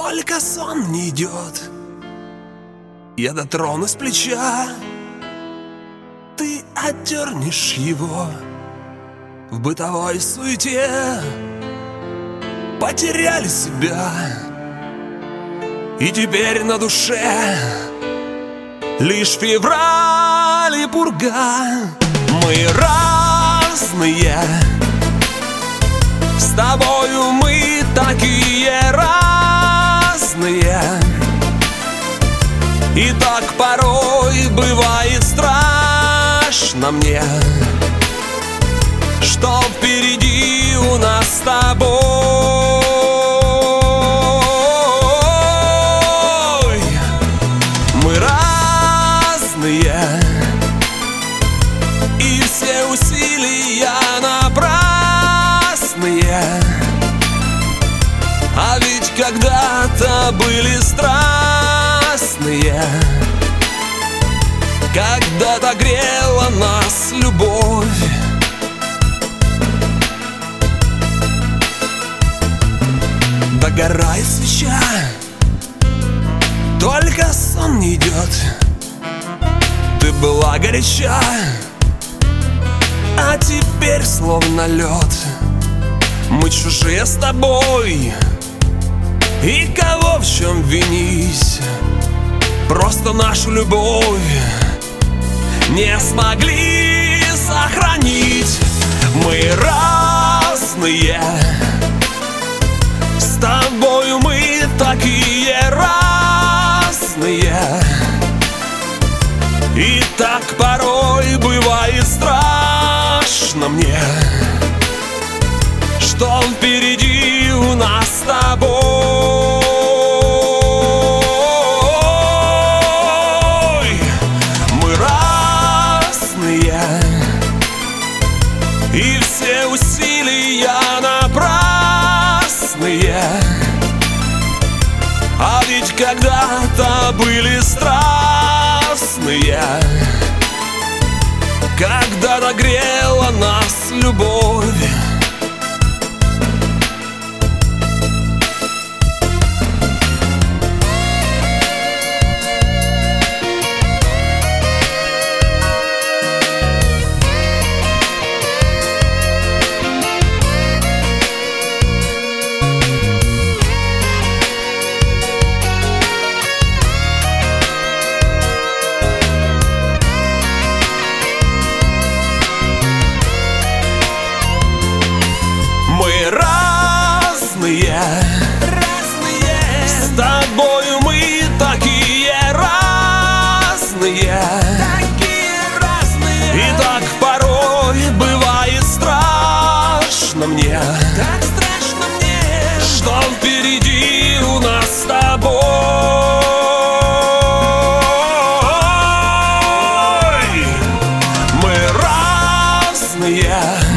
Только сон не идет. Я дотронусь плеча, ты отдернешь его. В бытовой суете потеряли себя, и теперь на душе лишь февраль и пурга. Мы разные, с тобою мы такие разные. И так порой бывает страшно мне, что впереди у нас с тобой. Мы разные, и все усилия напрасные. А ведь когда-то были страстные, когда-то грела нас любовь. Догорает свеча, только сон не идет. Ты была горяча, а теперь словно лед. Мы чужие с тобой, и кого в чем винить? Просто нашу любовь не смогли сохранить. Мы разные, с тобою мы такие разные. И так порой бывает страшно мне, что впереди у нас с тобой. Мы разные, и все усилия напрасные. А ведь когда-то были страстные, когда-то грела нас любовь. Мы разные, с тобою мы такие разные. И так порой бывает страшно мне, что впереди у нас с тобой. Мы разные,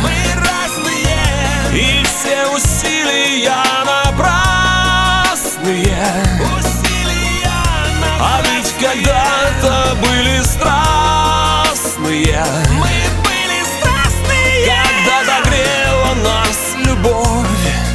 и все усилия напрасные. А ведь когда-то были страстные, когда-то грела нас любовь.